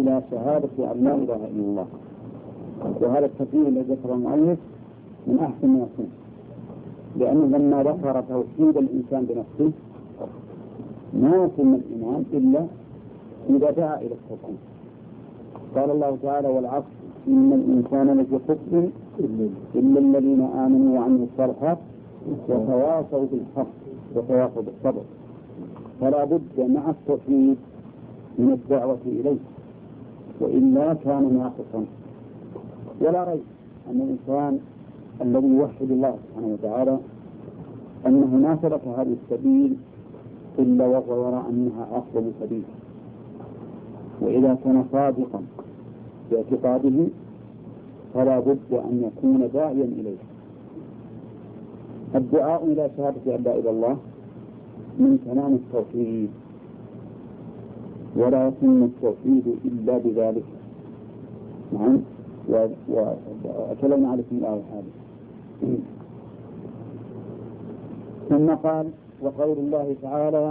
إلى شهادة أن لا إله إلا الله. وهذا التفسير الذي ذكره المؤلف من أحسن ما يكون، لأنه لما ذكر توحيد الإنسان بنفسه ما يتم الإيمان إلا إذا دعا إلى التوحيد. قال الله تعالى: والعصر إن الإنسان لفي خسر إلا الذين آمنوا وعملوا الصالحات وتواصوا بالحق وتواصوا بالصبر. فلا بد مع التوحيد من الدعوة إليه، وإلا كان ناقصا. ولا ريب أن الإنسان الذي يوحد الله سبحانه وتعالى أنه ما سلك هذه السبيل إلا وهو يرى أنها أفضل سبيل، وإذا كان صادقا باعتقاده فلا بد أن يكون داعيا إليه. الدعاء إلى شهادة أن لا إله إلا الله من تمام التوحيد، ولا يتم التوحيد إلا بذلك. نعم، وأتكلم عليكم الآية هذه. ثم قال: وقول الله تعالى: